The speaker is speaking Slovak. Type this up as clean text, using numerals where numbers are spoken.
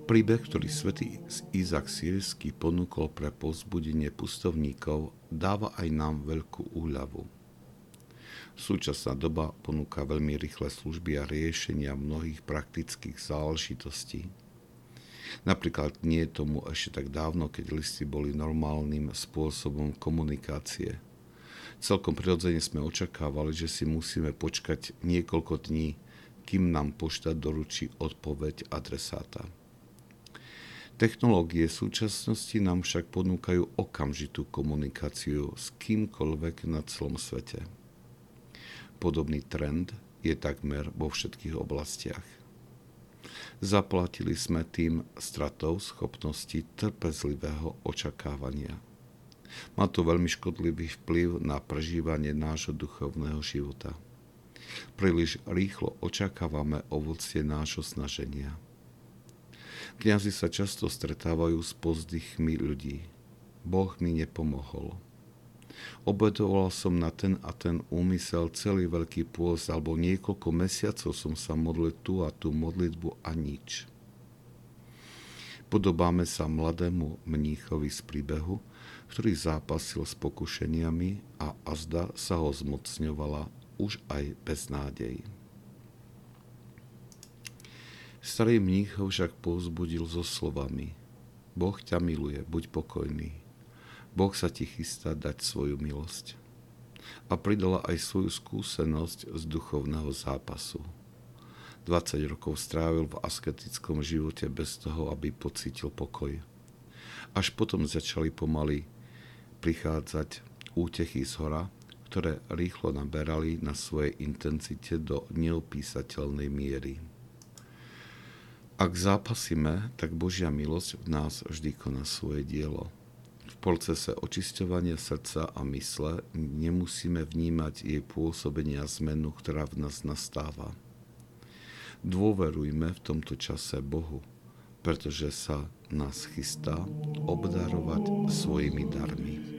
Príbeh, ktorý svätý Izák Sýrsky ponúkol pre povzbudenie pustovníkov, dáva aj nám veľkú úľavu. Súčasná doba ponúka veľmi rýchle služby a riešenia mnohých praktických záležitostí. Napríklad nie je tomu ešte tak dávno, keď listy boli normálnym spôsobom komunikácie. Celkom prirodzene sme očakávali, že si musíme počkať niekoľko dní, kým nám pošta doručí odpoveď adresáta. Technológie súčasnosti nám však ponúkajú okamžitú komunikáciu s kýmkoľvek na celom svete. Podobný trend je takmer vo všetkých oblastiach. Zaplatili sme tým stratou schopnosti trpezlivého očakávania. Má to veľmi škodlivý vplyv na prežívanie nášho duchovného života. Príliš rýchlo očakávame ovocie nášho snaženia. Kňazi sa často stretávajú s povzdychmi ľudí. Boh mi nepomohol. Obetoval som na ten a ten úmysel celý veľký pôst, alebo niekoľko mesiacov som sa modlil tú a tú modlitbu a nič. Podobáme sa mladému mníchovi z príbehu, ktorý zápasil s pokušeniami a azda sa ho zmocňovala už aj beznádej. Starý mních ho však povzbudil so slovami: Boh ťa miluje, buď pokojný. Boh sa ti chystá dať svoju milosť. A pridala aj svoju skúsenosť z duchovného zápasu. 20 rokov strávil v asketickom živote bez toho, aby pocítil pokoj. Až potom začali pomaly prichádzať útechy z hora, ktoré rýchlo naberali na svojej intenzite do neopísateľnej miery. Ak zápasíme, tak Božia milosť v nás vždy koná svoje dielo. V procese očisťovania srdca a mysle nemusíme vnímať jej pôsobenie a zmenu, ktorá v nás nastáva. Dôverujme v tomto čase Bohu, pretože sa nás chystá obdarovať svojimi darmi.